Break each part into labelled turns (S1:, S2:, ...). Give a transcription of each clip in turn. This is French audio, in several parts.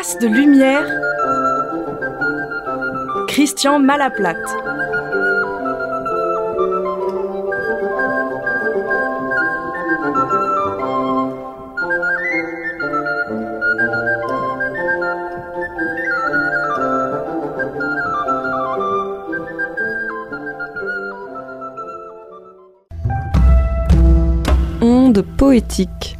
S1: Traces de lumière, Christian Malaplate. Onde poétique.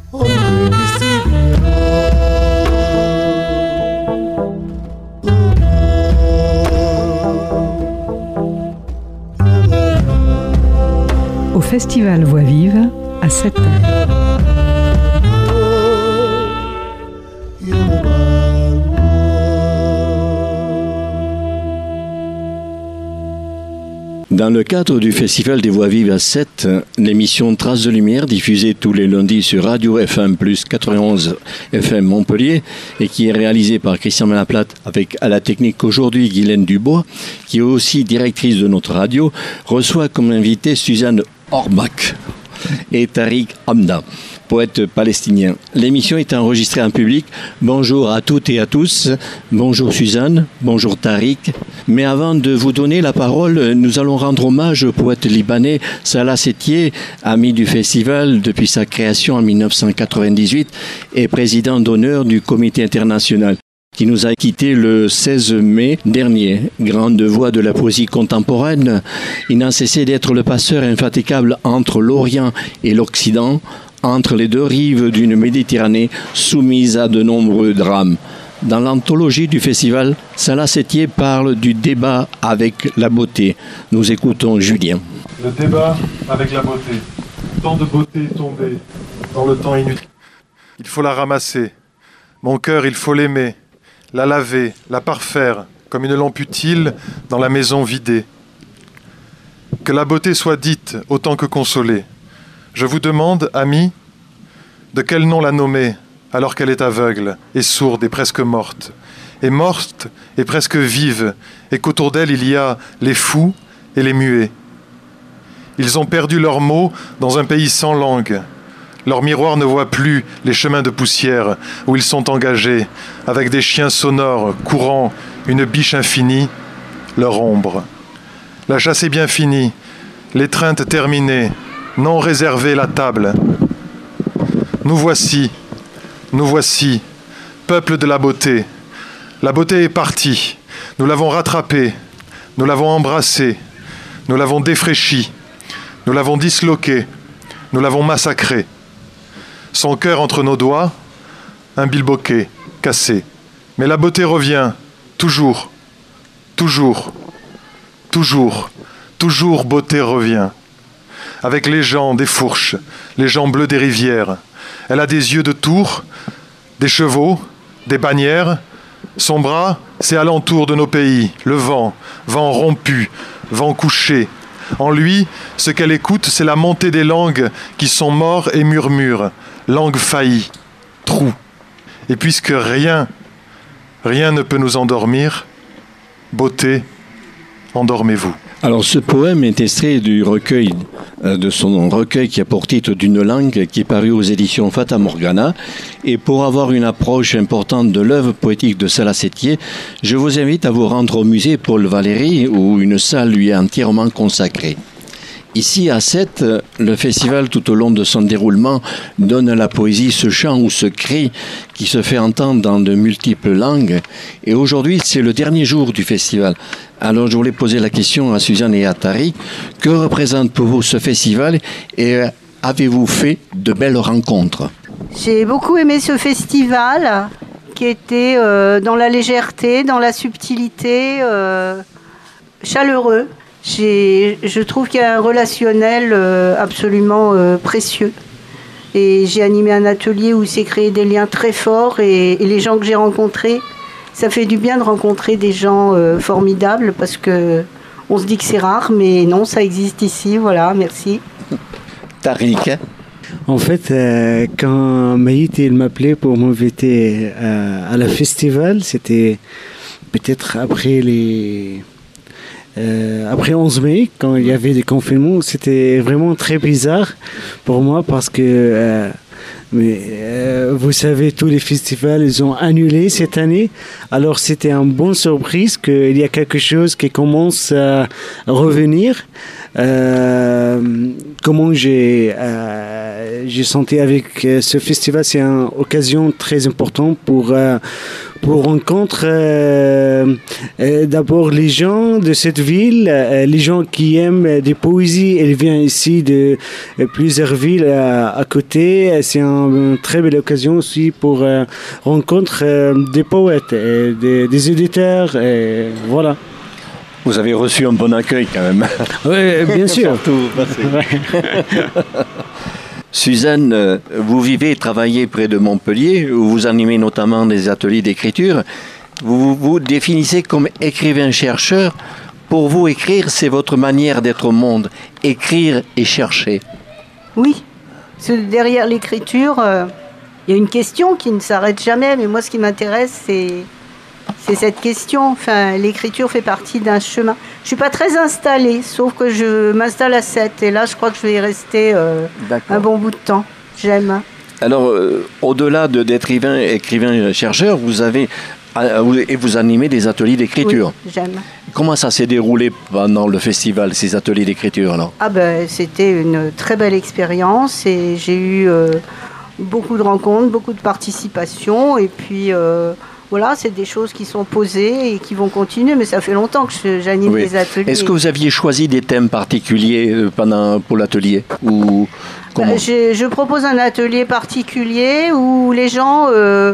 S2: Au Festival Voix Vive à 7 heures.
S3: Dans le cadre du Festival des Voix Vives à 7, l'émission Traces de lumière, diffusée tous les lundis sur Radio FM plus 91 FM Montpellier et qui est réalisée par Christian Malaplate avec à la technique aujourd'hui Guylaine Dubois, qui est aussi directrice de notre radio, reçoit comme invité Suzanne Orbach et Tariq Hamda, poète palestinien. L'émission est enregistrée en public. Bonjour à toutes et à tous. Bonjour Suzanne, bonjour Tariq. Mais avant de vous donner la parole, nous allons rendre hommage au poète libanais Salah Sétier, ami du festival depuis sa création en 1998 et président d'honneur du comité international, qui nous a quittés le 16 mai dernier. Grande voix de la poésie contemporaine, il n'a cessé d'être le passeur infatigable entre l'Orient et l'Occident, entre les deux rives d'une Méditerranée soumise à de nombreux drames. Dans l'anthologie du festival, Salah Sétier parle du débat avec la beauté. Nous écoutons Julien.
S4: Le débat avec la beauté. Tant de beauté tombée dans le temps inutile. Il faut la ramasser. Mon cœur, il faut l'aimer, la laver, la parfaire, comme une lampe utile dans la maison vidée. Que la beauté soit dite autant que consolée. Je vous demande, amis, de quel nom la nommer alors qu'elle est aveugle et sourde et presque morte, et morte et presque vive, et qu'autour d'elle il y a les fous et les muets. Ils ont perdu leurs mots dans un pays sans langue. Leur miroir ne voit plus les chemins de poussière où ils sont engagés, avec des chiens sonores courant une biche infinie, leur ombre. La chasse est bien finie, l'étreinte terminée, non réservée la table. Nous voici, peuple de la beauté. La beauté est partie, nous l'avons rattrapée, nous l'avons embrassée, nous l'avons défraîchie, nous l'avons disloquée, nous l'avons massacrée. Son cœur entre nos doigts, un bilboquet cassé. Mais la beauté revient, toujours, toujours, toujours, toujours beauté revient. Avec les gens des fourches, les gens bleus des rivières. Elle a des yeux de tour, des chevaux, des bannières. Son bras, c'est alentour de nos pays. Le vent, vent rompu, vent couché. En lui, ce qu'elle écoute, c'est la montée des langues qui sont morts et murmurent. Langue faillie, trou. Et puisque rien ne peut nous endormir, beauté, endormez-vous.
S3: Alors ce poème est extrait du recueil, de son recueil qui a pour titre D'une langue, qui est paru aux éditions Fata Morgana. Et pour avoir une approche importante de l'œuvre poétique de Salah Sétier, je vous invite à vous rendre au musée Paul Valéry, où une salle lui est entièrement consacrée. Ici, à Sète, le festival, tout au long de son déroulement, donne à la poésie ce chant ou ce cri qui se fait entendre dans de multiples langues. Et aujourd'hui, c'est le dernier jour du festival. Alors, je voulais poser la question à Suzanne et à Tariq. Que représente pour vous ce festival et avez-vous fait de belles rencontres?
S5: J'ai beaucoup aimé ce festival qui était dans la légèreté, dans la subtilité, chaleureux. Je trouve qu'il y a un relationnel absolument précieux. Et j'ai animé un atelier où s'est créé des liens très forts et les gens que j'ai rencontrés, ça fait du bien de rencontrer des gens formidables parce que on se dit que c'est rare, mais non, ça existe ici. Voilà, merci.
S3: Tariq.
S6: En fait, quand Maït il m'appelait pour m'inviter à la festival, c'était peut-être après 11 mai, quand il y avait des confinements, c'était vraiment très bizarre pour moi parce que Mais vous savez, tous les festivals, ils ont annulé cette année. Alors c'était une bonne surprise qu'il y a quelque chose qui commence à revenir. Comment j'ai senti avec ce festival, c'est une occasion très importante pour rencontrer d'abord les gens de cette ville, les gens qui aiment des poésies. Ils viennent ici de plusieurs villes à côté. C'est une très belle occasion aussi pour rencontrer des poètes, des éditeurs. Voilà.
S3: Vous avez reçu un bon accueil quand même.
S6: Oui, bien sûr.
S3: Suzanne, vous vivez et travaillez près de Montpellier, où vous animez notamment des ateliers d'écriture. Vous vous définissez comme écrivain-chercheur. Pour vous, écrire, c'est votre manière d'être au monde. Écrire et chercher.
S5: Oui, parce que derrière l'écriture, il y a une question qui ne s'arrête jamais. Mais moi, ce qui m'intéresse, c'est cette question. Enfin, l'écriture fait partie d'un chemin. Je ne suis pas très installée, sauf que je m'installe à 7. Et là, je crois que je vais y rester un bon bout de temps. J'aime.
S3: Alors, au-delà d'être écrivain-chercheur, vous animez des ateliers d'écriture.
S5: Oui, j'aime.
S3: Comment ça s'est déroulé pendant le festival, ces ateliers d'écriture alors ?
S5: C'était une très belle expérience et j'ai eu beaucoup de rencontres, beaucoup de participation. Et puis... Voilà, c'est des choses qui sont posées et qui vont continuer, mais ça fait longtemps que j'anime des ateliers.
S3: Est-ce que vous aviez choisi des thèmes particuliers pour l'atelier ou comment ?
S5: Je propose un atelier particulier où les gens,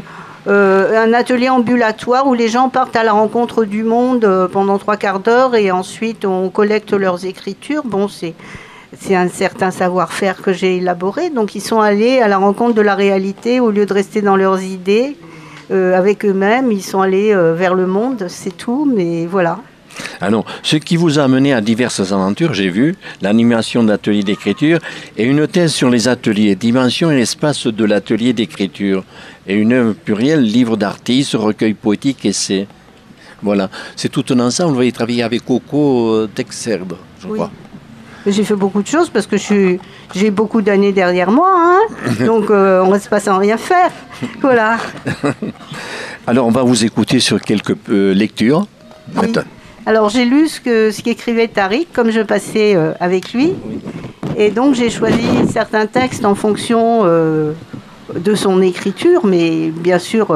S5: un atelier ambulatoire où les gens partent à la rencontre du monde pendant 3/4 d'heure et ensuite on collecte leurs écritures. Bon, c'est un certain savoir-faire que j'ai élaboré, donc ils sont allés à la rencontre de la réalité au lieu de rester dans leurs idées. Avec eux-mêmes, ils sont allés vers le monde, c'est tout, mais voilà.
S3: Alors, ce qui vous a amené à diverses aventures, j'ai vu, l'animation d'ateliers d'écriture et une thèse sur les ateliers, dimension et l'espace de l'atelier d'écriture, et une œuvre plurielle, livre d'artistes, recueil poétique, essai. Voilà, c'est tout un ensemble. Vous avez travaillé avec Coco Texerd, je crois.
S5: J'ai fait beaucoup de choses parce que j'ai beaucoup d'années derrière moi, hein. Donc on ne reste pas sans rien faire. Voilà.
S3: Alors on va vous écouter sur quelques lectures.
S5: Oui. Alors j'ai lu ce qu'écrivait Tariq, comme je passais avec lui. Et donc j'ai choisi certains textes en fonction de son écriture, mais bien sûr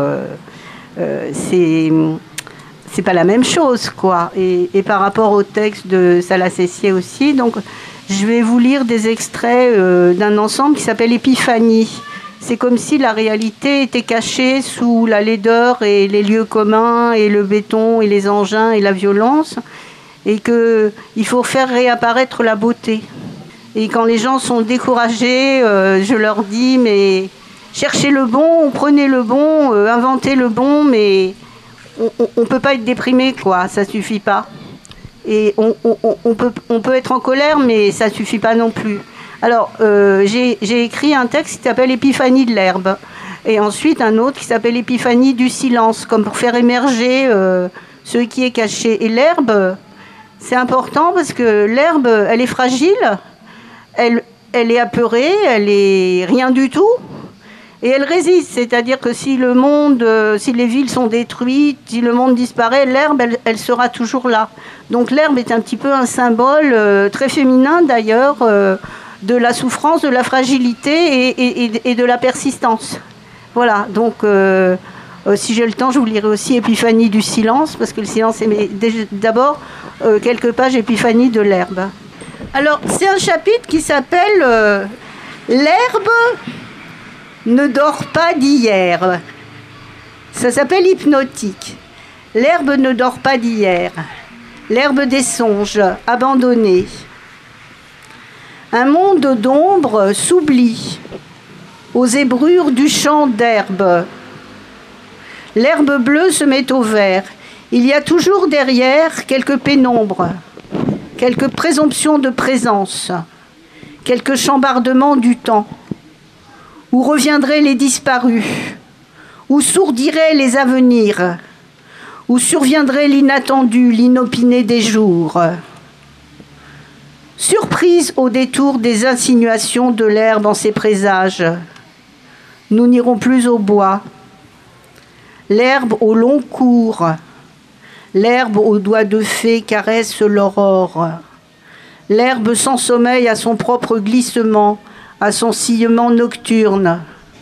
S5: c'est pas la même chose, quoi. Et par rapport au texte de Salah Sessier aussi, donc je vais vous lire des extraits d'un ensemble qui s'appelle Épiphanie. C'est comme si la réalité était cachée sous la laideur et les lieux communs et le béton et les engins et la violence, et qu'il faut faire réapparaître la beauté. Et quand les gens sont découragés, je leur dis, mais cherchez le bon, prenez le bon, inventez le bon, mais on peut pas être déprimé, quoi, ça suffit pas. Et on peut être en colère, mais ça suffit pas non plus. Alors, j'ai écrit un texte qui s'appelle Épiphanie de l'herbe, et ensuite un autre qui s'appelle Épiphanie du silence, comme pour faire émerger ce qui est caché. Et l'herbe, c'est important parce que l'herbe, elle est fragile, elle est apeurée, elle est rien du tout. Et elle résiste, c'est-à-dire que si les villes sont détruites, si le monde disparaît, l'herbe, elle sera toujours là. Donc l'herbe est un petit peu un symbole très féminin d'ailleurs de la souffrance, de la fragilité et de la persistance. Voilà, donc si j'ai le temps, je vous lirai aussi Épiphanie du silence, parce que le silence est d'abord quelques pages Épiphanie de l'herbe. Alors c'est un chapitre qui s'appelle L'herbe ne dort pas d'hier. Ça s'appelle hypnotique. L'herbe ne dort pas d'hier. L'herbe des songes, abandonnée. Un monde d'ombre s'oublie aux ébrures du champ d'herbe. L'herbe bleue se met au vert. Il y a toujours derrière quelques pénombres, quelques présomptions de présence, quelques chambardements du temps. Où reviendraient les disparus, où sourdiraient les avenirs, où surviendrait l'inattendu, l'inopiné des jours. Surprise au détour des insinuations de l'herbe en ses présages, nous n'irons plus au bois. L'herbe au long cours, l'herbe aux doigts de fée caresse l'aurore. L'herbe sans sommeil a son propre glissement, à son sillement nocturne.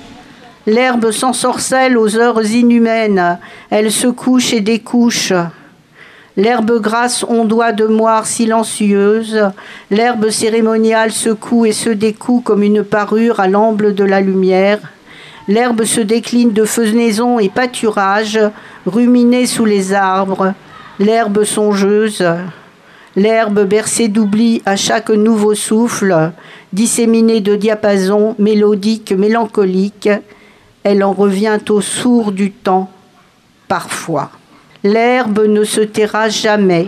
S5: L'herbe s'ensorcelle aux heures inhumaines, elle se couche et découche. L'herbe grasse ondoie de moire silencieuse, l'herbe cérémoniale secoue et se découd comme une parure à l'amble de la lumière. L'herbe se décline de fenaison et pâturage, ruminée sous les arbres. L'herbe songeuse, l'herbe bercée d'oubli à chaque nouveau souffle, disséminée de diapasons mélodiques, mélancoliques. Elle en revient au sourd du temps, parfois. L'herbe ne se taira jamais.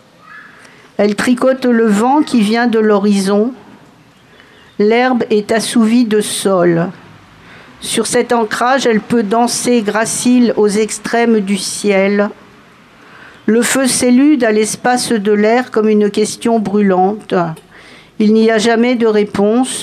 S5: Elle tricote le vent qui vient de l'horizon. L'herbe est assouvie de sol. Sur cet ancrage, elle peut danser gracile aux extrêmes du ciel. Le feu s'élude à l'espace de l'air comme une question brûlante. Il n'y a jamais de réponse.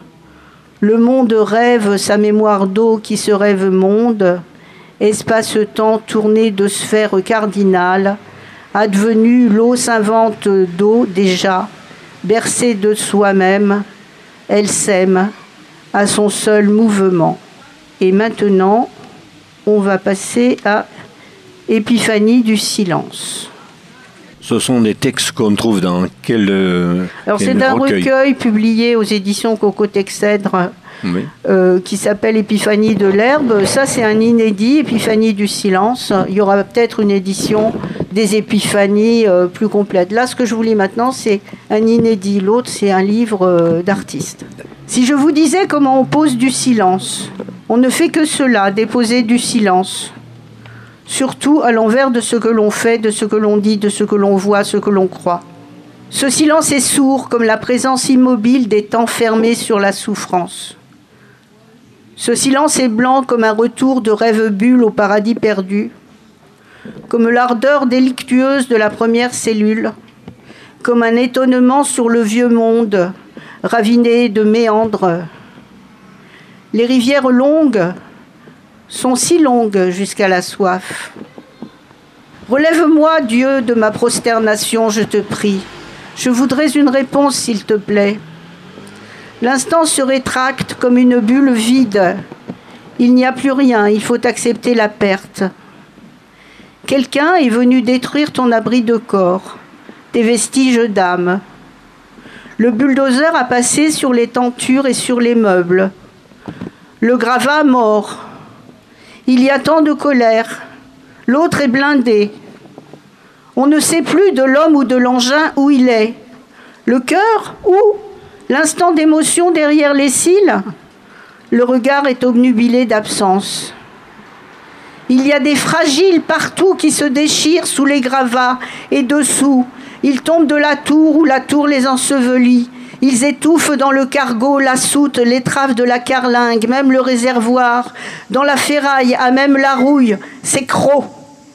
S5: Le monde rêve sa mémoire d'eau qui se rêve monde. Espace-temps tourné de sphères cardinales, advenue, l'eau s'invente d'eau déjà, bercée de soi-même, elle s'aime à son seul mouvement. Et maintenant, on va passer à Épiphanie du silence.
S3: Ce sont des textes qu'on trouve dans quel
S5: Alors c'est un recueil publié aux éditions Cocotexèdre. Oui. Qui s'appelle Épiphanie de l'herbe. Ça, c'est un inédit, Épiphanie du silence. Il y aura peut-être une édition des épiphanies plus complète. Là, ce que je vous lis maintenant, c'est un inédit. L'autre, c'est un livre d'artiste. Si je vous disais comment on pose du silence, on ne fait que cela, déposer du silence. Surtout à l'envers de ce que l'on fait, de ce que l'on dit, de ce que l'on voit, ce que l'on croit. Ce silence est sourd comme la présence immobile des temps fermés sur la souffrance. Ce silence est blanc comme un retour de rêve-bulle au paradis perdu, comme l'ardeur délictueuse de la première cellule, comme un étonnement sur le vieux monde, raviné de méandres. Les rivières longues sont si longues jusqu'à la soif. Relève-moi, Dieu, de ma prosternation, je te prie. Je voudrais une réponse, s'il te plaît. L'instant se rétracte comme une bulle vide. Il n'y a plus rien, il faut accepter la perte. Quelqu'un est venu détruire ton abri de corps, tes vestiges d'âme. Le bulldozer a passé sur les tentures et sur les meubles. Le gravat mort. Il y a tant de colère. L'autre est blindé. On ne sait plus de l'homme ou de l'engin où il est. Le cœur, où ? L'instant d'émotion derrière les cils ? Le regard est obnubilé d'absence. Il y a des fragiles partout qui se déchirent sous les gravats et dessous. Ils tombent de la tour ou la tour les ensevelit. Ils étouffent dans le cargo, la soute, l'étrave de la carlingue, même le réservoir. Dans la ferraille, à même la rouille, c'est croc.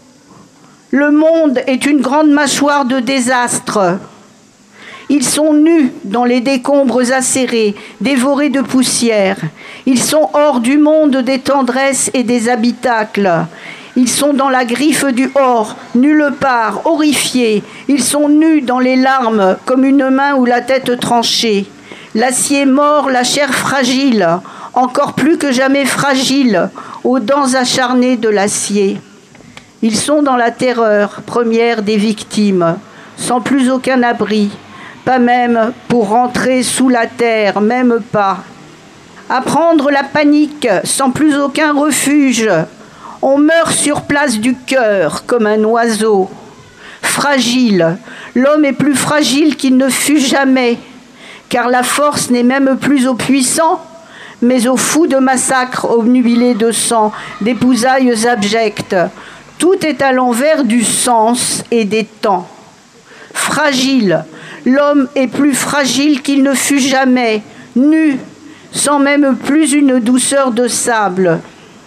S5: Le monde est une grande mâchoire de désastre. Ils sont nus dans les décombres acérés, dévorés de poussière. Ils sont hors du monde des tendresses et des habitacles. Ils sont dans la griffe du hors, nulle part, horrifiés. Ils sont nus dans les larmes, comme une main ou la tête tranchée. L'acier mort, la chair fragile, encore plus que jamais fragile, aux dents acharnées de l'acier. Ils sont dans la terreur première des victimes, sans plus aucun abri. Pas même pour rentrer sous la terre, même pas. Apprendre la panique sans plus aucun refuge. On meurt sur place du cœur comme un oiseau. Fragile, l'homme est plus fragile qu'il ne fut jamais, car la force n'est même plus aux puissants, mais aux fous de massacre obnubilés de sang, d'épousailles abjectes. Tout est à l'envers du sens et des temps. Fragile, l'homme est plus fragile qu'il ne fut jamais, nu, sans même plus une douceur de sable.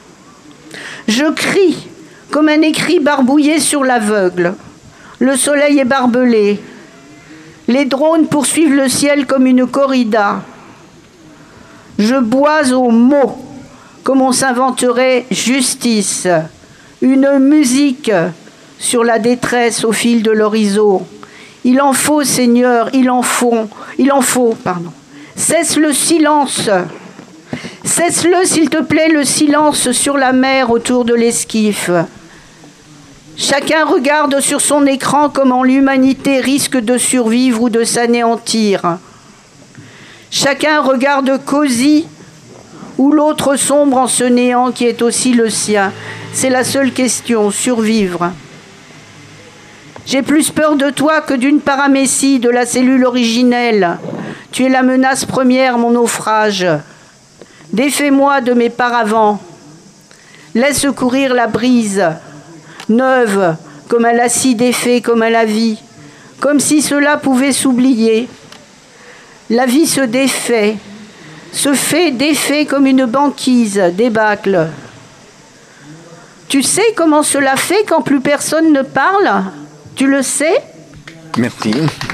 S5: Je crie comme un écrit barbouillé sur l'aveugle. Le soleil est barbelé. Les drones poursuivent le ciel comme une corrida. Je bois aux mots, comme on s'inventerait justice, une musique sur la détresse au fil de l'horizon. Il en faut, Seigneur, il en faut. Cesse le silence. Cesse-le, s'il te plaît, le silence sur la mer autour de l'esquif. Chacun regarde sur son écran comment l'humanité risque de survivre ou de s'anéantir. Chacun regarde cosy ou l'autre sombre en ce néant qui est aussi le sien. C'est la seule question, survivre. J'ai plus peur de toi que d'une paramécie de la cellule originelle. Tu es la menace première, mon naufrage. Défais-moi de mes paravents. Laisse courir la brise, neuve, comme un lacis défait, comme à la vie, comme si cela pouvait s'oublier. La vie se défait, se fait défait comme une banquise, débâcle. Tu sais comment cela fait quand plus personne ne parle ? Tu le sais ?
S3: Merci.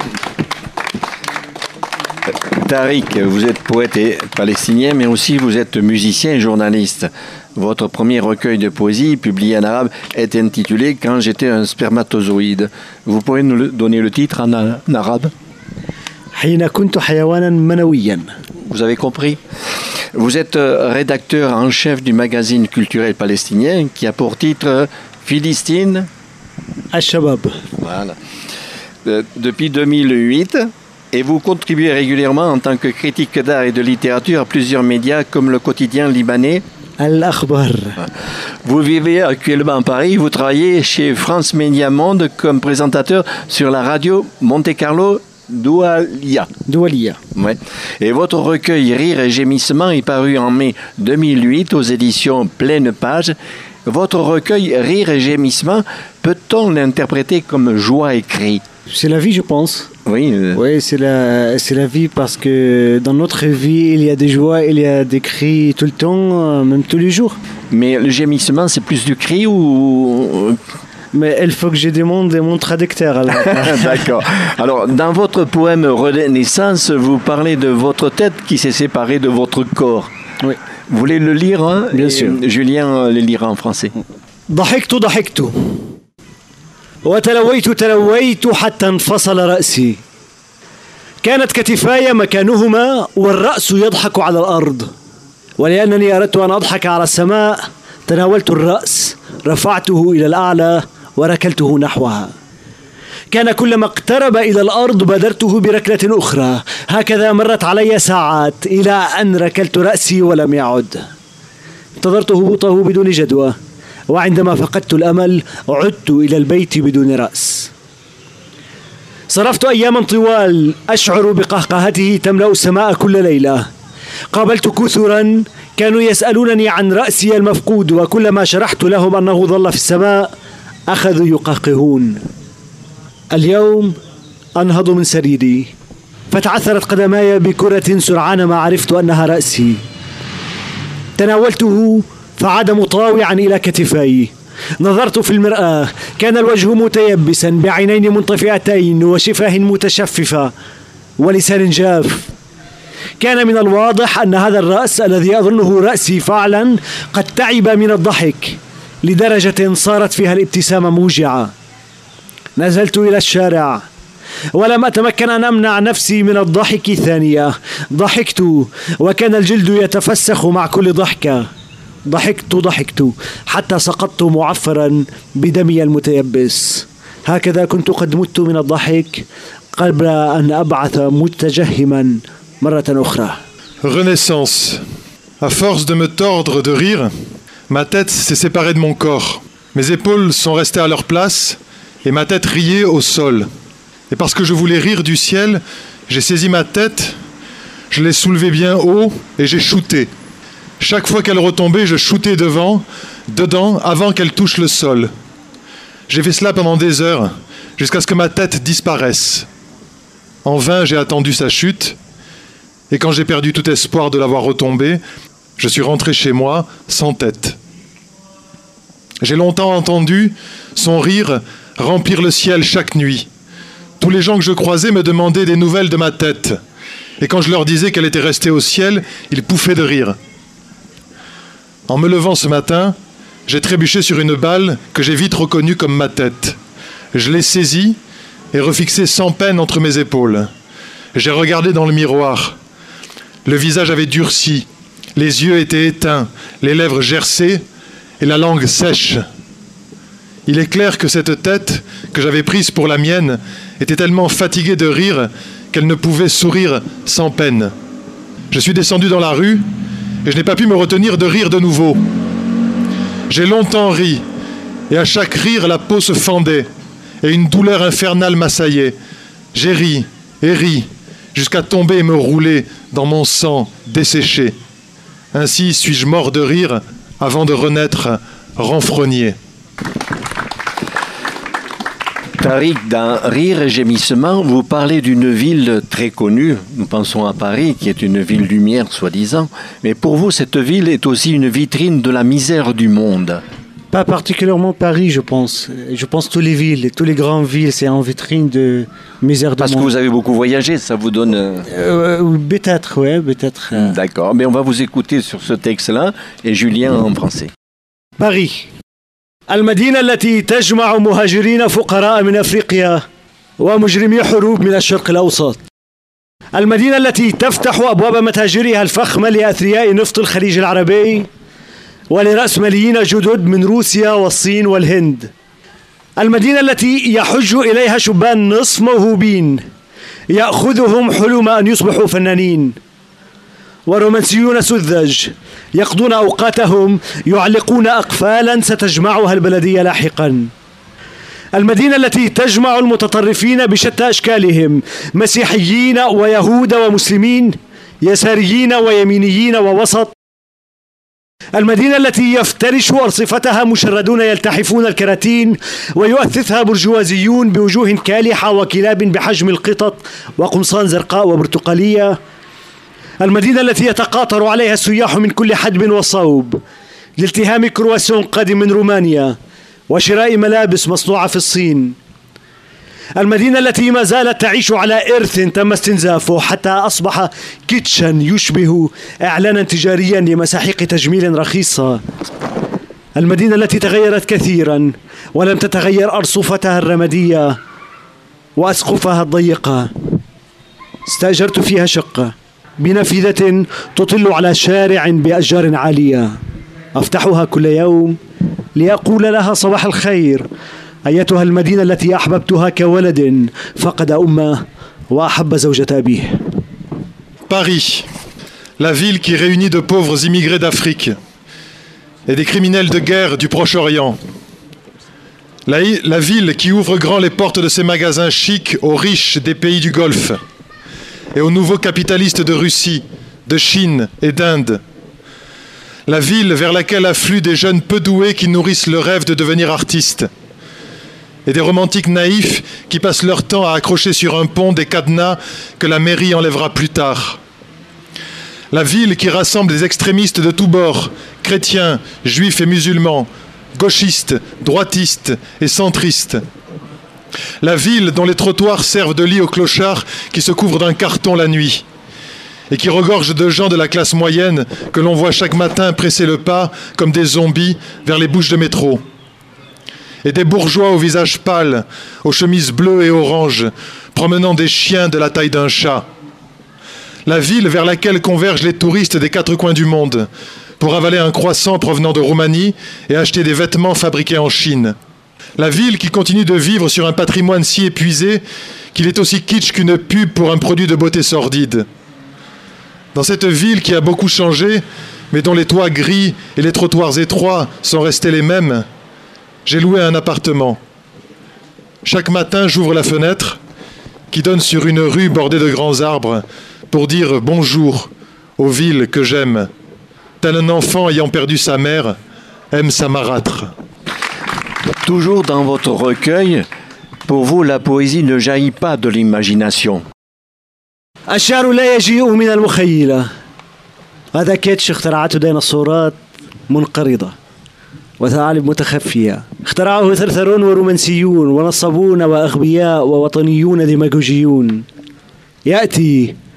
S3: Tariq, vous êtes poète et palestinien, mais aussi vous êtes musicien et journaliste. Votre premier recueil de poésie, publié en arabe, est intitulé « Quand j'étais un spermatozoïde ». Vous pouvez nous donner le titre en arabe ? Vous avez compris ? Vous êtes rédacteur en chef du magazine culturel palestinien qui a pour titre « Philistine ».
S6: Al-Shabab.
S3: Voilà. Depuis 2008, et vous contribuez régulièrement en tant que critique d'art et de littérature à plusieurs médias comme le quotidien libanais
S6: Al-Akhbar.
S3: Vous vivez actuellement à Paris, vous travaillez chez France Média Monde comme présentateur sur la radio Monte Carlo Doualiya. Ouais. Et votre recueil Rire et gémissement est paru en mai 2008 aux éditions Pleine Page. Votre recueil Rire et gémissement, peut-on l'interpréter comme joie et cri ?
S6: C'est la vie, je pense.
S3: Oui.
S6: Oui, c'est la vie parce que dans notre vie, il y a des joies, il y a des cris tout le temps, même tous les jours.
S3: Mais le gémissement, c'est plus du cri ou...
S6: Mais il faut que je demande mon traducteur. Alors.
S3: D'accord. Alors, dans votre poème Renaissance, vous parlez de votre tête qui s'est séparée de votre corps.
S6: Oui.
S3: Vous voulez le lire, hein ?
S6: Bien sûr.
S3: Julien le lira en français.
S6: ضحكت وتلويت حتى انفصل رأسي. كانت كتفاي مكانهما والرأس يضحك على الأرض. ولأنني أردت أن أضحك على السماء تناولت الرأس رفعته إلى الأعلى وركلته نحوها. كان كلما اقترب إلى الأرض بادرته بركلة أخرى. هكذا مرت علي ساعات إلى أن ركلت رأسي ولم يعد. انتظرت هبوطه بدون جدوى. وعندما فقدت الأمل عدت إلى البيت بدون رأس. صرفت أياما طوال أشعر بقهقهته تملأ السماء كل ليلة. قابلت كثرا كانوا يسألونني عن رأسي المفقود وكلما شرحت لهم أنه ظل في السماء أخذوا يقهقهون. اليوم أنهض من سريري فتعثرت قدماي بكرة سرعان ما عرفت أنها رأسي. تناولته فعاد مطاوعا إلى كتفي. نظرت في المرآة كان الوجه متيبسا بعينين منطفئتين وشفاه متشففة ولسان جاف. كان من الواضح أن هذا الرأس الذي أظنه رأسي فعلا قد تعب من الضحك لدرجة صارت فيها الابتسامة موجعة. نزلت إلى الشارع ولم أتمكن أن أمنع نفسي من الضحك ثانية. ضحكت وكان الجلد يتفسخ مع كل ضحكة. ضحكت حتى سقطت معفرا بدمي المتيبس. هكذا كنت قد مت من الضحك قبل أن أبعث متجهما مرة أخرى.
S4: Renaissance. À force de me tordre de rire, ma tête s'est séparée de mon corps. Mes épaules sont restées à leur place et ma tête riait au sol. Et parce que je voulais rire du ciel, j'ai saisi ma tête, je l'ai soulevée bien haut et j'ai shooté. Chaque fois qu'elle retombait, je shootais dedans, avant qu'elle touche le sol. J'ai fait cela pendant des heures, jusqu'à ce que ma tête disparaisse. En vain, j'ai attendu sa chute, et quand j'ai perdu tout espoir de la voir retomber, je suis rentré chez moi sans tête. J'ai longtemps entendu son rire remplir le ciel chaque nuit. Tous les gens que je croisais me demandaient des nouvelles de ma tête, et quand je leur disais qu'elle était restée au ciel, ils pouffaient de rire. En me levant ce matin, j'ai trébuché sur une balle que j'ai vite reconnue comme ma tête. Je l'ai saisie et refixée sans peine entre mes épaules. J'ai regardé dans le miroir. Le visage avait durci, les yeux étaient éteints, les lèvres gercées et la langue sèche. Il est clair que cette tête, que j'avais prise pour la mienne, était tellement fatiguée de rire qu'elle ne pouvait sourire sans peine. Je suis descendu dans la rue et je n'ai pas pu me retenir de rire de nouveau. J'ai longtemps ri, et à chaque rire, la peau se fendait, et une douleur infernale m'assaillait. J'ai ri, et ri, jusqu'à tomber et me rouler dans mon sang desséché. Ainsi suis-je mort de rire, avant de renaître renfrogné.
S3: Tariq, dans Rire et Gémissement, vous parlez d'une ville très connue. Nous pensons à Paris, qui est une ville lumière, soi-disant. Mais pour vous, cette ville est aussi une vitrine de la misère du monde.
S6: Pas particulièrement Paris, je pense. Je pense toutes les villes, toutes les grandes villes, c'est en vitrine de misère du monde.
S3: Parce que vous avez beaucoup voyagé, ça vous donne...
S6: Peut-être, ouais, peut-être.
S3: D'accord, mais on va vous écouter sur ce texte-là, et Julien en français.
S6: Paris. المدينة التي تجمع مهاجرين فقراء من أفريقيا ومجرمي حروب من الشرق الأوسط. المدينة التي تفتح أبواب متاجرها الفخمة لأثرياء نفط الخليج العربي ولرأسماليين جدد من روسيا والصين والهند. المدينة التي يحج إليها شبان نصف موهوبين يأخذهم حلم أن يصبحوا فنانين ورومانسيون سذج يقضون أوقاتهم يعلقون أقفالا ستجمعها البلدية لاحقا. المدينة التي تجمع المتطرفين بشتى أشكالهم، مسيحيين ويهود ومسلمين، يساريين ويمينيين ووسط. المدينة التي يفترش أرصفتها مشردون يلتحفون الكراتين ويؤثثها برجوازيون بوجوه كالحة وكلاب بحجم القطط وقمصان زرقاء وبرتقالية. المدينة التي يتقاطر عليها السياح من كل حدب وصوب لالتهام كرواسون قادم من رومانيا وشراء ملابس مصنوعة في الصين. المدينة التي ما زالت تعيش على إرث تم استنزافه حتى أصبح كيتشا يشبه إعلانا تجاريا لمساحيق تجميل رخيصة. المدينة التي تغيرت كثيرا ولم تتغير أرصفتها الرمادية وأسقفها الضيقة. استأجرت فيها شقة بنافذة تطل على شارع بأشجار عالية، أفتحها كل يوم لأقول لها صباح الخير أيتها المدينة التي أحببتها كولد فقد أمه وأحب زوجة أبيه.
S4: Paris, la ville qui réunit de pauvres immigrés d'Afrique et des criminels de guerre du Proche-Orient. La ville qui ouvre grand les portes de ses magasins chics aux riches des pays du Golfe et aux nouveaux capitalistes de Russie, de Chine et d'Inde. La ville vers laquelle affluent des jeunes peu doués qui nourrissent le rêve de devenir artistes et des romantiques naïfs qui passent leur temps à accrocher sur un pont des cadenas que la mairie enlèvera plus tard. La ville qui rassemble des extrémistes de tous bords, chrétiens, juifs et musulmans, gauchistes, droitistes et centristes. La ville dont les trottoirs servent de lit aux clochards qui se couvrent d'un carton la nuit et qui regorge de gens de la classe moyenne que l'on voit chaque matin presser le pas comme des zombies vers les bouches de métro. Et des bourgeois au visage pâle, aux chemises bleues et oranges, promenant des chiens de la taille d'un chat. La ville vers laquelle convergent les touristes des quatre coins du monde pour avaler un croissant provenant de Roumanie et acheter des vêtements fabriqués en Chine. La ville qui continue de vivre sur un patrimoine si épuisé qu'il est aussi kitsch qu'une pub pour un produit de beauté sordide. Dans cette ville qui a beaucoup changé, mais dont les toits gris et les trottoirs étroits sont restés les mêmes, j'ai loué un appartement. Chaque matin, j'ouvre la fenêtre qui donne sur une rue bordée de grands arbres pour dire bonjour aux villes que j'aime, tel un enfant ayant perdu sa mère aime sa marâtre.
S3: Toujours dans votre recueil, pour vous, la poésie ne jaillit pas de l'imagination.
S6: الشعر لا يجيء من المخيلة. هذا كيتش اخترعته ديناصورات منقرضة وثعالب متخفية. اخترعه ثرثرون ورومانسيون ونصابون وأغبياء ووطنيون ديماغوجيون. يأتي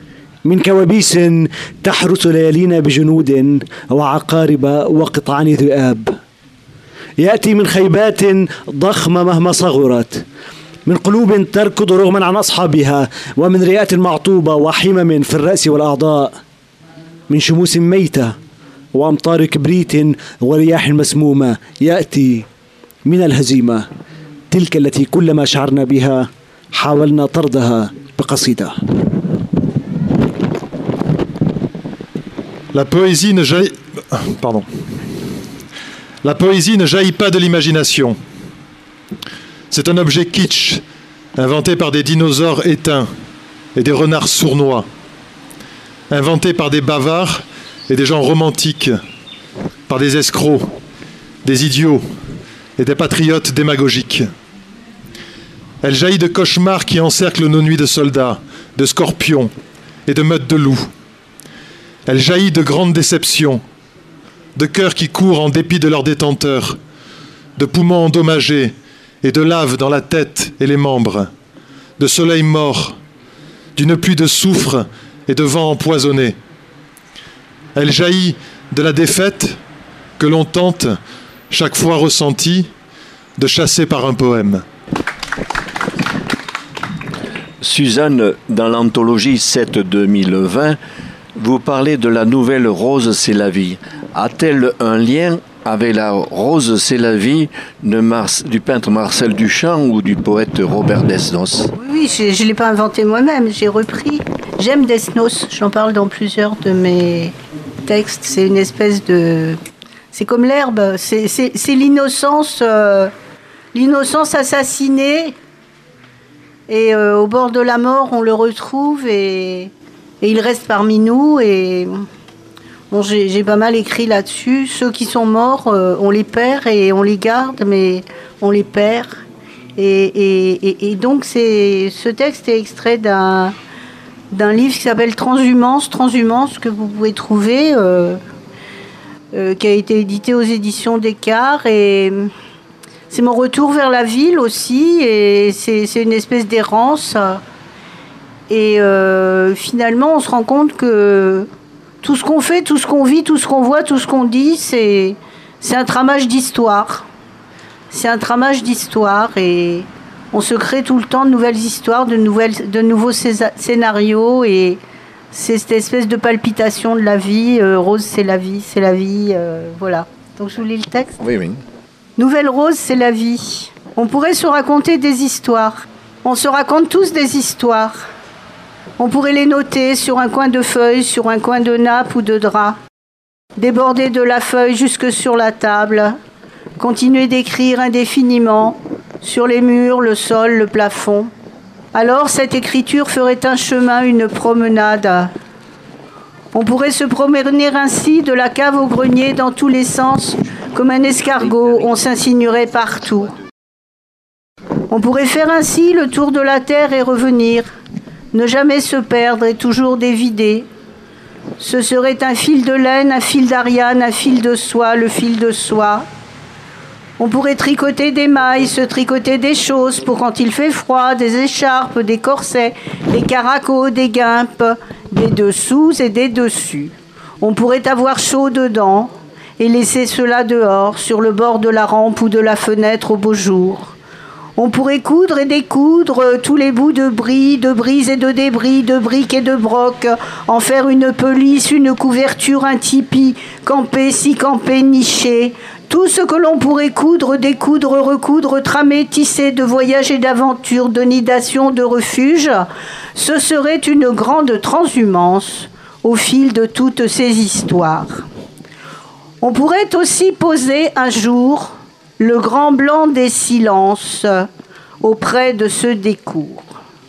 S6: من كوابيس تحرس ليالينا بجنود وعقارب وقطعان ذئاب. يأتي من خيبات ضخمة مهما صغرت، من قلوب تركض رغما عن أصحابها، ومن رئات معطوبة وحمم في الرأس والأعضاء، من شموس ميتة وأمطار كبريت ورياح مسمومة. يأتي من الهزيمة، تلك التي كلما شعرنا بها حاولنا طردها بقصيدة.
S4: La poésie ne jaillit... Pardon. La poésie ne jaillit pas de l'imagination. C'est un objet kitsch, inventé par des dinosaures éteints et des renards sournois, inventé par des bavards et des gens romantiques, par des escrocs, des idiots et des patriotes démagogiques. Elle jaillit de cauchemars qui encerclent nos nuits de soldats, de scorpions et de meutes de loups. Elle jaillit de grandes déceptions, de cœurs qui courent en dépit de leurs détenteurs, de poumons endommagés et de lave dans la tête et les membres, de soleil mort, d'une pluie de soufre et de vent empoisonné. Elle jaillit de la défaite que l'on tente, chaque fois ressentie, de chasser par un poème.
S3: Suzanne, dans l'anthologie 7-2020, vous parlez de la nouvelle Rose, c'est la vie. A-t-elle un lien avec la Rose, c'est la vie du peintre Marcel Duchamp ou du poète Robert Desnos?
S5: Oui, je ne l'ai pas inventé moi-même, j'ai repris. J'aime Desnos, j'en parle dans plusieurs de mes textes. C'est une espèce de... C'est comme l'herbe, c'est l'innocence, l'innocence assassinée. Et au bord de la mort, on le retrouve et il reste parmi nous. Et bon, j'ai pas mal écrit là-dessus. Ceux qui sont morts, on les perd et on les garde, mais on les perd. Et donc, ce texte est extrait d'un livre qui s'appelle Transhumance, que vous pouvez trouver, qui a été édité aux éditions Descartes. Et c'est mon retour vers la ville aussi, et c'est une espèce d'errance. Et finalement, on se rend compte que tout ce qu'on fait, tout ce qu'on vit, tout ce qu'on voit, tout ce qu'on dit, c'est un tramage d'histoire. C'est un tramage d'histoire, et on se crée tout le temps de nouvelles histoires, de nouveaux scénarios, et c'est cette espèce de palpitation de la vie. Rose, c'est la vie, voilà. Donc je vous lis le texte.
S3: Oui, oui.
S5: Nouvelle Rose, c'est la vie. On pourrait se raconter des histoires. On se raconte tous des histoires. On pourrait les noter sur un coin de feuille, sur un coin de nappe ou de drap. Déborder de la feuille jusque sur la table. Continuer d'écrire indéfiniment sur les murs, le sol, le plafond. Alors cette écriture ferait un chemin, une promenade. On pourrait se promener ainsi de la cave au grenier dans tous les sens. Comme un escargot, on s'insinuerait partout. On pourrait faire ainsi le tour de la terre et revenir, ne jamais se perdre et toujours dévider. Ce serait un fil de laine, un fil d'Ariane, un fil de soie, le fil de soie. On pourrait tricoter des mailles, se tricoter des choses pour quand il fait froid, des écharpes, des corsets, des caracots, des guimpes, des dessous et des dessus. On pourrait avoir chaud dedans et laisser cela dehors, sur le bord de la rampe ou de la fenêtre au beau jour. On pourrait coudre et découdre tous les bouts de bris et de débris, de briques et de brocs, en faire une pelisse, une couverture, un tipi, camper, si camper, nicher. Tout ce que l'on pourrait coudre, découdre, recoudre, tramer, tisser de voyage et d'aventure, de nidation, de refuge, ce serait une grande transhumance au fil de toutes ces histoires. On pourrait aussi poser un jour le grand blanc des silences auprès de ceux des cours.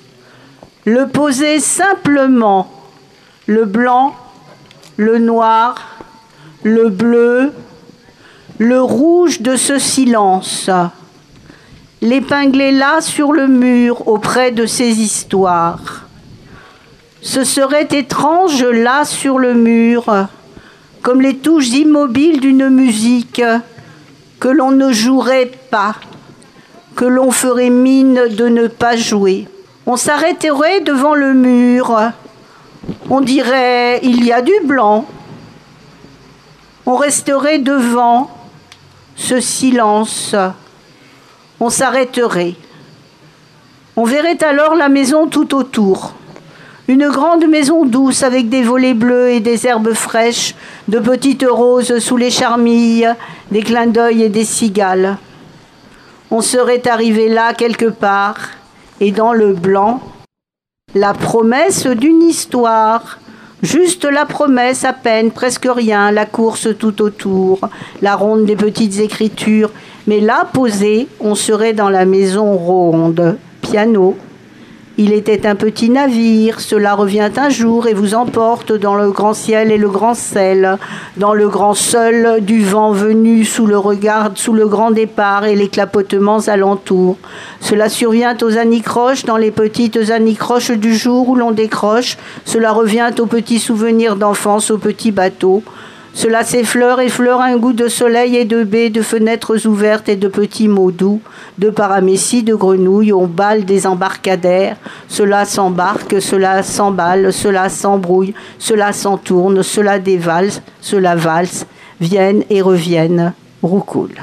S5: Le poser simplement, le blanc, le noir, le bleu, le rouge de ce silence, l'épingler là sur le mur auprès de ces histoires. Ce serait étrange là sur le mur, comme les touches immobiles d'une musique que l'on ne jouerait pas, que l'on ferait mine de ne pas jouer. On s'arrêterait devant le mur, On dirait il y a du blanc. On resterait devant ce silence. On s'arrêterait. On verrait alors la maison tout autour. Une grande maison douce avec des volets bleus et des herbes fraîches, de petites roses sous les charmilles, des clins d'œil et des cigales. On serait arrivé là quelque part, et dans le blanc, la promesse d'une histoire. Juste la promesse à peine, presque rien, la course tout autour, la ronde des petites écritures. Mais là, posé, on serait dans la maison ronde. Piano. Il était un petit navire, cela revient un jour et vous emporte dans le grand ciel et le grand sel, dans le grand seul du vent venu sous le grand départ et les clapotements alentour. Cela survient aux anicroches, dans les petites anicroches du jour où l'on décroche, cela revient aux petits souvenirs d'enfance, aux petits bateaux. Cela s'effleure, effleure un goût de soleil et de baie, de fenêtres ouvertes et de petits mots doux, de paramécies, de grenouilles, on balle des embarcadères. Cela s'embarque, cela s'emballe, cela s'embrouille, cela s'entourne, cela dévalse, cela valse, viennent et reviennent, roucoule.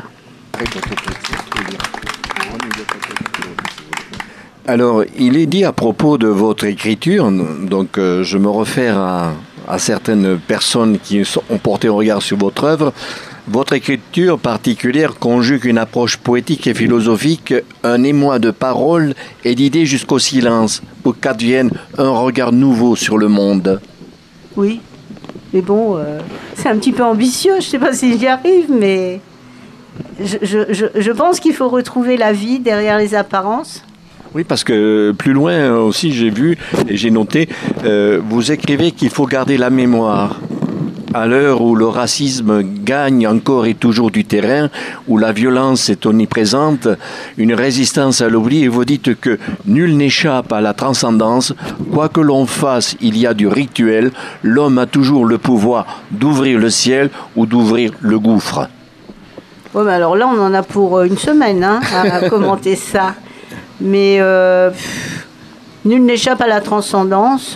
S3: Alors, il est dit à propos de votre écriture, donc je me réfère à certaines personnes qui ont porté un regard sur votre œuvre. Votre écriture particulière conjugue une approche poétique et philosophique, un émoi de paroles et d'idées jusqu'au silence, pour qu'advienne un regard nouveau sur le monde.
S5: Oui, mais bon, c'est un petit peu ambitieux, je ne sais pas si j'y arrive, mais je pense qu'il faut retrouver la vie derrière les apparences.
S3: Oui, parce que plus loin aussi, j'ai vu et j'ai noté, vous écrivez qu'il faut garder la mémoire. À l'heure où le racisme gagne encore et toujours du terrain, où la violence est omniprésente, une résistance à l'oubli, et vous dites que nul n'échappe à la transcendance, quoi que l'on fasse, il y a du rituel, l'homme a toujours le pouvoir d'ouvrir le ciel ou d'ouvrir le gouffre.
S5: Bon, ben alors là, on en a pour une semaine à commenter ça. Mais nul n'échappe à la transcendance.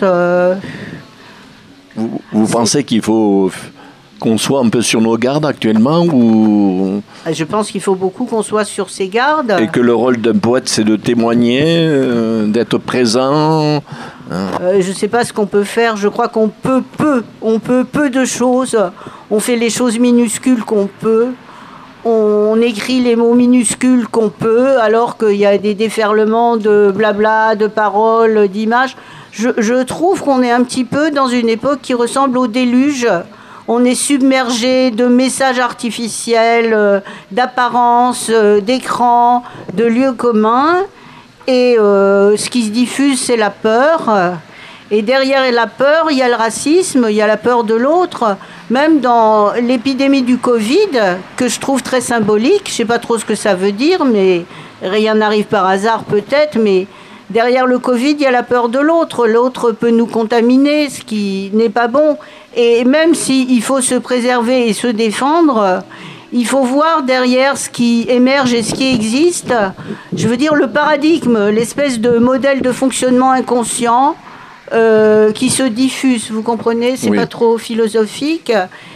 S3: Vous pensez qu'il faut qu'on soit un peu sur nos gardes actuellement ou...
S5: Je pense qu'il faut beaucoup qu'on soit sur ses gardes.
S3: Et que le rôle d'un poète, c'est de témoigner, d'être présent.
S5: Je ne sais pas ce qu'on peut faire. Je crois qu'on peut peu de choses. On fait les choses minuscules qu'on peut. On écrit les mots minuscules qu'on peut, alors qu'il y a des déferlements de blabla, de paroles, d'images. Je trouve qu'on est un petit peu dans une époque qui ressemble au déluge. On est submergé de messages artificiels, d'apparences, d'écrans, de lieux communs. Et ce qui se diffuse, c'est la peur. Et derrière la peur, il y a le racisme, il y a la peur de l'autre. Même dans l'épidémie du Covid, que je trouve très symbolique, je ne sais pas trop ce que ça veut dire, mais rien n'arrive par hasard peut-être, mais derrière le Covid, il y a la peur de l'autre. L'autre peut nous contaminer, ce qui n'est pas bon. Et même s'il faut se préserver et se défendre, il faut voir derrière ce qui émerge et ce qui existe. Je veux dire le paradigme, l'espèce de modèle de fonctionnement inconscient qui se diffuse, vous comprenez, c'est pas trop philosophique,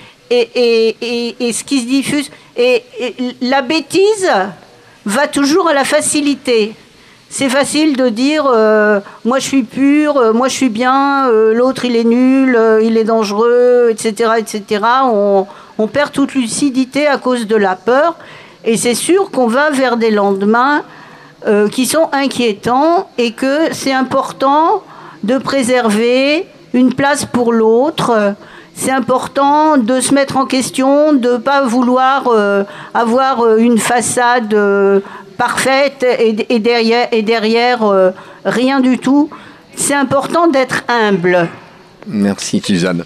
S5: et ce qui se diffuse, et la bêtise va toujours à la facilité. C'est facile de dire moi je suis pur, moi je suis bien, l'autre il est nul, il est dangereux, etc., etc. On perd toute lucidité à cause de la peur, et c'est sûr qu'on va vers des lendemains qui sont inquiétants, et que c'est important de préserver une place pour l'autre. C'est important de se mettre en question, de ne pas vouloir avoir une façade parfaite et derrière rien du tout. C'est important d'être humble.
S3: Merci Suzanne.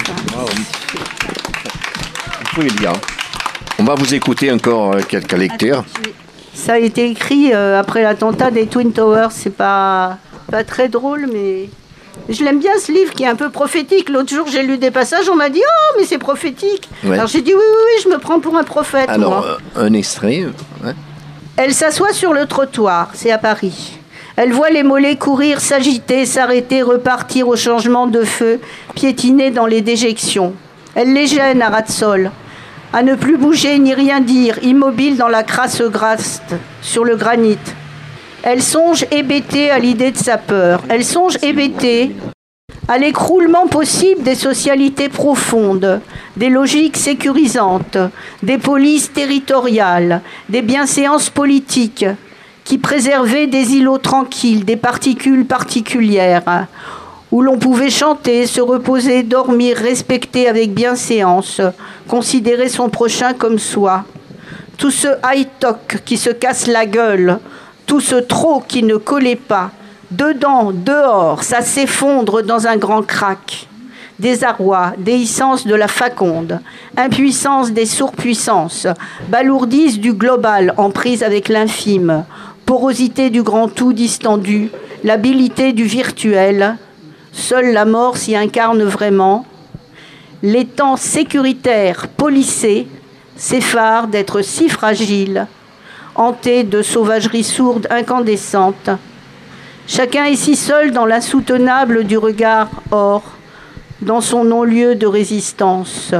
S3: On va vous écouter encore quelques lectures.
S5: Ça a été écrit après l'attentat des Twin Towers. C'est pas très drôle, mais je l'aime bien ce livre qui est un peu prophétique. L'autre jour, j'ai lu des passages, on m'a dit « Oh, mais c'est prophétique !»
S3: Ouais.
S5: Alors j'ai dit « Oui, je me prends pour un prophète. »
S3: Alors, un extrait. Ouais.
S5: Elle s'assoit sur le trottoir, c'est à Paris. Elle voit les mollets courir, s'agiter, s'arrêter, repartir au changement de feu, piétiner dans les déjections. Elle les gêne à ras de sol, à ne plus bouger ni rien dire, immobile dans la crasse grasse sur le granit. Elle songe hébétée à l'idée de sa peur. Elle songe hébétée à l'écroulement possible des socialités profondes, des logiques sécurisantes, des polices territoriales, des bienséances politiques qui préservaient des îlots tranquilles, des particules particulières, où l'on pouvait chanter, se reposer, dormir, respecter avec bienséance, considérer son prochain comme soi. Tout ce high-talk qui se casse la gueule, tout ce trop qui ne collait pas, dedans, dehors, ça s'effondre dans un grand crack. Désarroi, déhiscence de la faconde, impuissance des surpuissances, balourdise du global en prise avec l'infime, porosité du grand tout distendu, l'habilité du virtuel. Seule la mort s'y incarne vraiment. Les temps sécuritaires, policés, s'effarent d'être si fragiles, hantés de sauvagerie sourde, incandescente. Chacun est si seul dans l'insoutenable du regard hors, dans son non-lieu de résistance.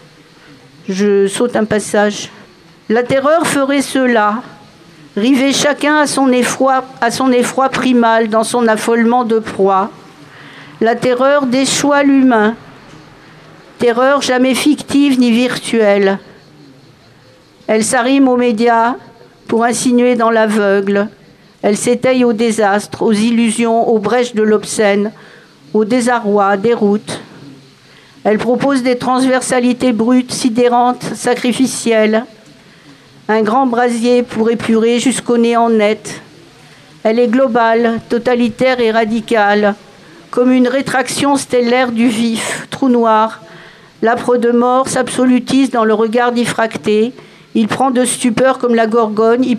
S5: Je saute un passage. La terreur ferait cela, river chacun à son effroi primal, dans son affolement de proie. La terreur déchoit l'humain, terreur jamais fictive ni virtuelle. Elle s'arrime aux médias pour insinuer dans l'aveugle. Elle s'étaye au désastre, aux illusions, aux brèches de l'obscène, au désarroi, des routes. Elle propose des transversalités brutes, sidérantes, sacrificielles. Un grand brasier pour épurer jusqu'au néant net. Elle est globale, totalitaire et radicale, comme une rétraction stellaire du vif, trou noir. L'âpre de mort s'absolutise dans le regard diffracté. Il prend de stupeur comme la gorgone, il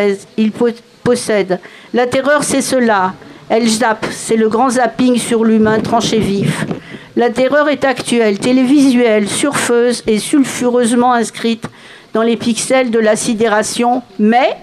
S5: possède. La terreur, c'est cela. Elle zappe, c'est le grand zapping sur l'humain tranché vif. La terreur est actuelle, télévisuelle, surfeuse et sulfureusement inscrite dans les pixels de la sidération. Mais,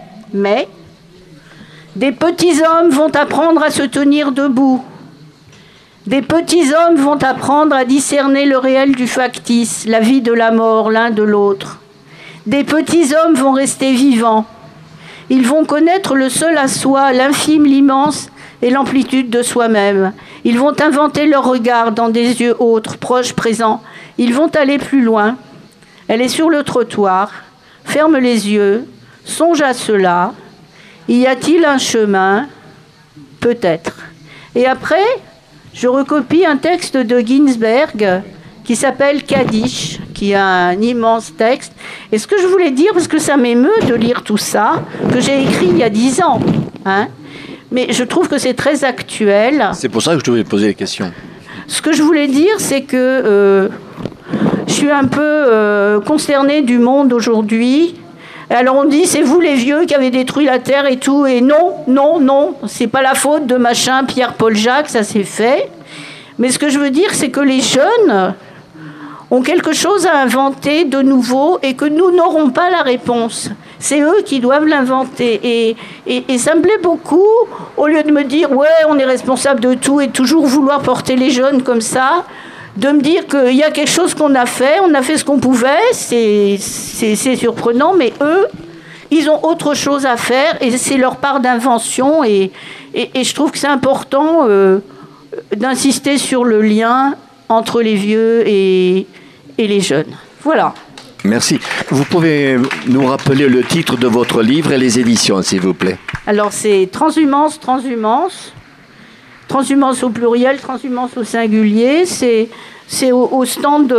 S5: des petits hommes vont apprendre à se tenir debout. Des petits hommes vont apprendre à discerner le réel du factice, la vie de la mort, l'un de l'autre. Des petits hommes vont rester vivants. Ils vont connaître le seul à soi, l'infime, l'immense et l'amplitude de soi-même. Ils vont inventer leur regard dans des yeux autres, proches, présents. Ils vont aller plus loin. Elle est sur le trottoir, ferme les yeux, songe à cela. Y a-t-il un chemin ? Peut-être. Et après, je recopie un texte de Ginsberg qui s'appelle Kaddish, qui a un immense texte. Et ce que je voulais dire, parce que ça m'émeut de lire tout ça, que j'ai écrit il y a 10 ans, mais je trouve que c'est très actuel.
S3: C'est pour ça que je devais poser les questions.
S5: Ce que je voulais dire, c'est que je suis un peu consternée du monde aujourd'hui. Alors on dit, c'est vous les vieux qui avez détruit la Terre et tout. Et non, c'est pas la faute de machin, Pierre-Paul Jacques, ça c'est fait. Mais ce que je veux dire, c'est que les jeunes ont quelque chose à inventer de nouveau et que nous n'aurons pas la réponse. C'est eux qui doivent l'inventer. Et ça me plaît beaucoup, au lieu de me dire « ouais, on est responsable de tout » et toujours vouloir porter les jeunes comme ça, de me dire qu'il y a quelque chose qu'on a fait, on a fait ce qu'on pouvait, c'est surprenant, mais eux, ils ont autre chose à faire et c'est leur part d'invention. Et je trouve que c'est important d'insister sur le lien entre les vieux et les jeunes. Voilà.
S3: Merci. Vous pouvez nous rappeler le titre de votre livre et les éditions, s'il vous plaît? Alors,
S5: c'est Transhumance au pluriel, transhumance au singulier. C'est au stand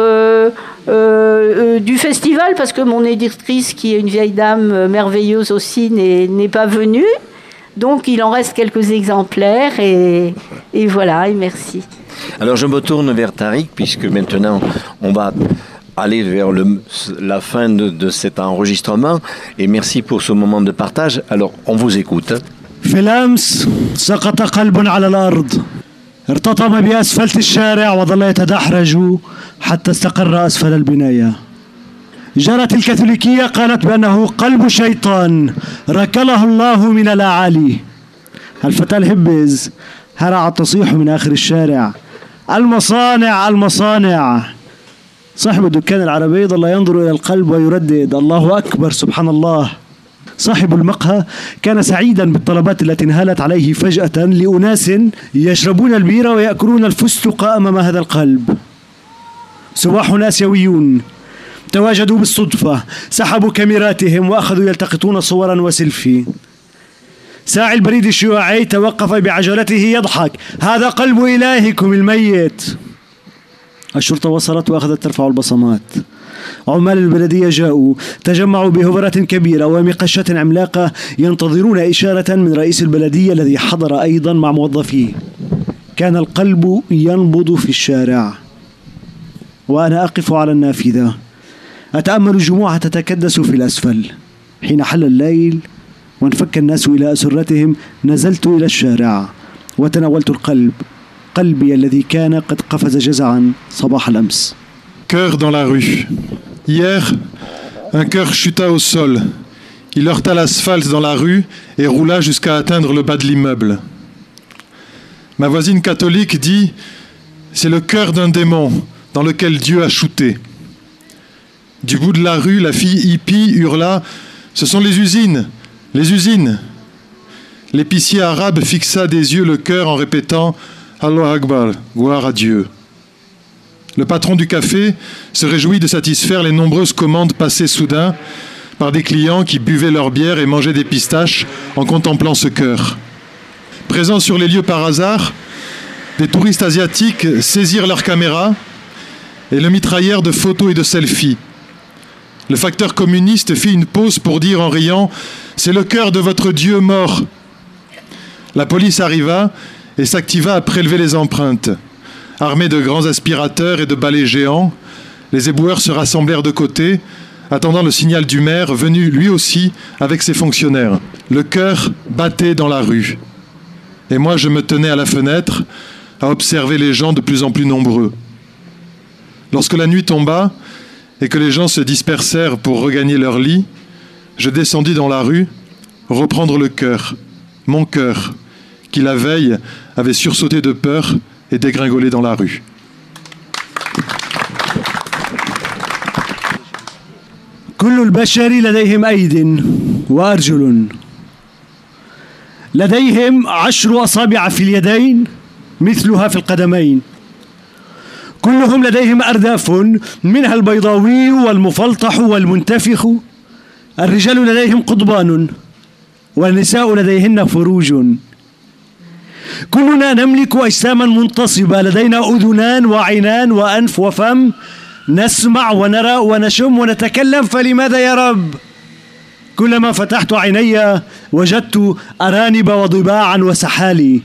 S5: du festival, parce que mon éditrice, qui est une vieille dame merveilleuse aussi, n'est pas venue. Donc, il en reste quelques exemplaires. Et voilà, et merci.
S3: Alors, je me tourne vers Tariq, puisque maintenant, on va aller vers la fin de cet enregistrement. Et merci pour ce moment de partage. Alors, on vous écoute.
S7: في الأمس سقط قلب على الأرض ارتطم بأسفلت الشارع وظل يتدحرج حتى استقر أسفل البناية. جرت الكاثوليكية قالت بأنه قلب شيطان ركله الله من الأعالي. الفتاة الهبز هرع تصيح من آخر الشارع. المصانع المصانع. صاحب الدكان العربي ظل ينظر إلى القلب ويردد الله أكبر سبحان الله. صاحب المقهى كان سعيدا بالطلبات التي انهالت عليه فجأة لأناس يشربون البيرة ويأكلون الفستق أمام هذا القلب. سواح آسيويون تواجدوا بالصدفة، سحبوا كاميراتهم وأخذوا يلتقطون صورا وسيلفي. ساعي البريد الشيوعي توقف بعجلته يضحك، هذا قلب إلهكم الميت. الشرطة وصلت وأخذت ترفع البصمات. عمال البلدية جاءوا، تجمعوا بهبرات كبيرة ومقشة عملاقة ينتظرون إشارة من رئيس البلدية الذي حضر أيضا مع موظفيه. كان القلب ينبض في الشارع وأنا أقف على النافذة أتأمل الجموع تتكدس في الأسفل. حين حل الليل وانفك الناس إلى أسرتهم نزلت إلى الشارع وتناولت القلب، قلبي الذي كان قد قفز جزعا صباح الأمس.
S4: Cœur dans la rue. Hier, un cœur chuta au sol. Il heurta l'asphalte dans la rue et roula jusqu'à atteindre le bas de l'immeuble. Ma voisine catholique dit « C'est le cœur d'un démon dans lequel Dieu a shooté ». Du bout de la rue, la fille hippie hurla « Ce sont les usines, les usines ». L'épicier arabe fixa des yeux le cœur en répétant « Allah Akbar, gloire à Dieu ». Le patron du café se réjouit de satisfaire les nombreuses commandes passées soudain par des clients qui buvaient leur bière et mangeaient des pistaches en contemplant ce cœur. Présents sur les lieux par hasard, des touristes asiatiques saisirent leurs caméras et le mitraillèrent de photos et de selfies. Le facteur communiste fit une pause pour dire en riant « C'est le cœur de votre Dieu mort ». La police arriva et s'activa à prélever les empreintes. Armés de grands aspirateurs et de balais géants, les éboueurs se rassemblèrent de côté, attendant le signal du maire, venu lui aussi avec ses fonctionnaires. Le cœur battait dans la rue. Et moi, je me tenais à la fenêtre, à observer les gens de plus en plus nombreux. Lorsque la nuit tomba et que les gens se dispersèrent pour regagner leur lit, je descendis dans la rue, reprendre le cœur, mon cœur, qui la veille avait sursauté de peur et dégringolé dans la rue.
S7: كل البشر لديهم أيد وأرجل، لديهم 10 أصابع في اليدين مثلها في القدمين، كلهم لديهم أرداف منها البيضاوي والمفلطح والمنتفخ. الرجال لديهم قضبان والنساء لديهن فروج. كلنا نملك أجساما منتصبة، لدينا أذنان وعينان وأنف وفم، نسمع ونرى ونشم ونتكلم، فلماذا يا رب؟ كلما فتحت عيني وجدت أرانب وضباعا وسحالي.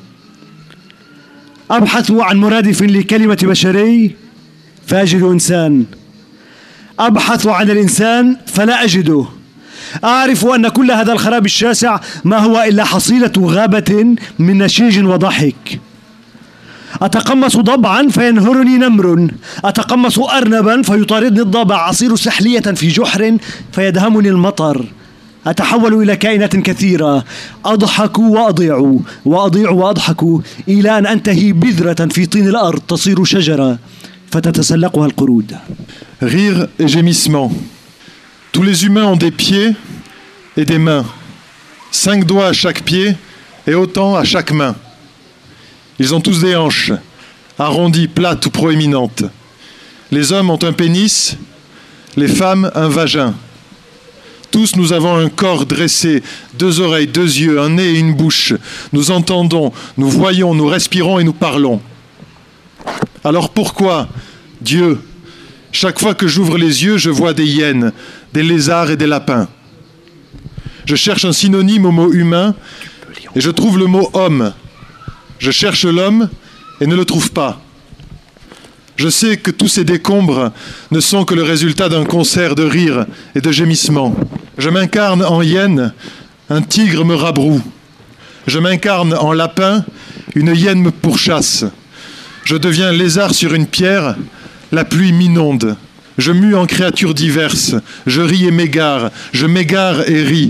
S7: أبحث عن مرادف لكلمة بشري فأجد إنسان، أبحث عن الإنسان فلا أجده. أعرف أن كل هذا الخراب الشاسع ما هو إلا حصيلة غابة من نشيج وضحك. أتقمص ضبعا فينهرني نمر، أتقمص أرنبا فيطاردني الضبع، أصير سحلية في جحر فيدهمني المطر. أتحول إلى كائنات كثيرة، أضحك وأضيع وأضيع وأضحك إلى أن أنتهي بذرة في طين الأرض تصير شجرة فتتسلقها القرود.
S4: Rire et gémissement. Tous les humains ont des pieds et des mains, 5 doigts à chaque pied et autant à chaque main. Ils ont tous des hanches, arrondies, plates ou proéminentes. Les hommes ont un pénis, les femmes un vagin. Tous nous avons un corps dressé, 2 oreilles, 2 yeux, un nez et une bouche. Nous entendons, nous voyons, nous respirons et nous parlons. Alors pourquoi, Dieu, chaque fois que j'ouvre les yeux, je vois des hyènes, des lézards et des lapins? Je cherche un synonyme au mot humain et je trouve le mot homme. Je cherche l'homme et ne le trouve pas. Je sais que tous ces décombres ne sont que le résultat d'un concert de rires et de gémissements. Je m'incarne en hyène, un tigre me rabroue. Je m'incarne en lapin, une hyène me pourchasse. Je deviens lézard sur une pierre, la pluie m'inonde. Je mue en créatures diverses, je ris et m'égare, je m'égare et ris.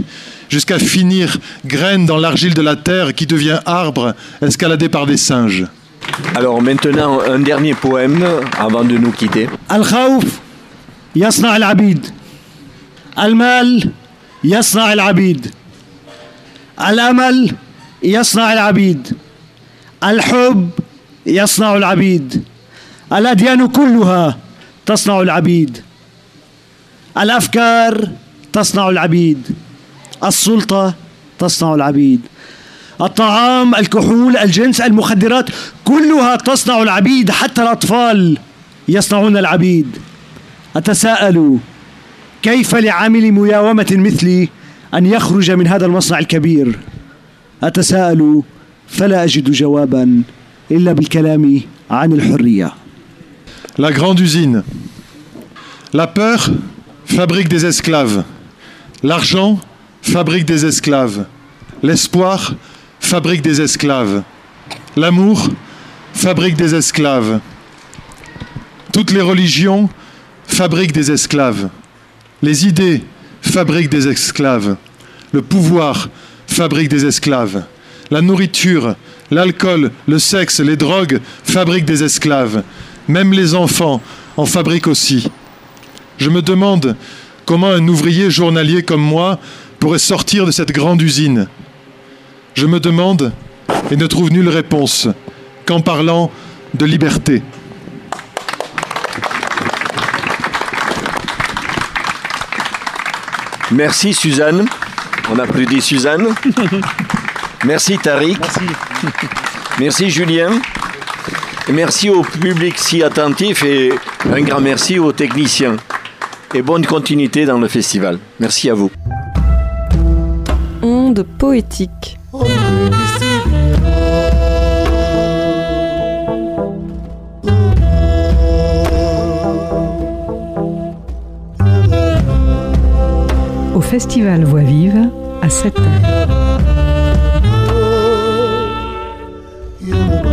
S4: jusqu'à finir graine dans l'argile de la terre qui devient arbre escaladé par des singes.
S3: Alors maintenant, un dernier poème avant de nous quitter.
S7: الخوف يصنع العبيد المال يصنع العبيد الأمل يصنع العبيد الحب يصنع العبيد الأديان كلها تصنع العبيد الأفكار تصنع العبيد السلطة تصنع العبيد الطعام الكحول الجنس المخدرات كلها تصنع العبيد حتى الأطفال يصنعون العبيد أتساءل كيف لعامل مياومة مثلي أن يخرج من هذا المصنع الكبير أتساءل فلا أجد جوابا إلا بالكلام عن الحرية.
S4: La grande usine. La peur fabrique des esclaves. L'argent fabrique des esclaves. L'espoir fabrique des esclaves. L'amour fabrique des esclaves. Toutes les religions fabriquent des esclaves. Les idées fabriquent des esclaves. Le pouvoir fabrique des esclaves. La nourriture, l'alcool, le sexe, les drogues fabriquent des esclaves. Même les enfants en fabriquent aussi. Je me demande comment un ouvrier journalier comme moi pourrait sortir de cette grande usine. Je me demande et ne trouve nulle réponse qu'en parlant de liberté.
S3: Merci Suzanne. On applaudit Suzanne. Merci Tariq.
S7: Merci.
S3: Merci Julien. Et merci au public si attentif et un grand merci aux techniciens. Et bonne continuité dans le festival. Merci à vous.
S1: Onde poétique.
S2: Au Festival Voix Vive à 7h.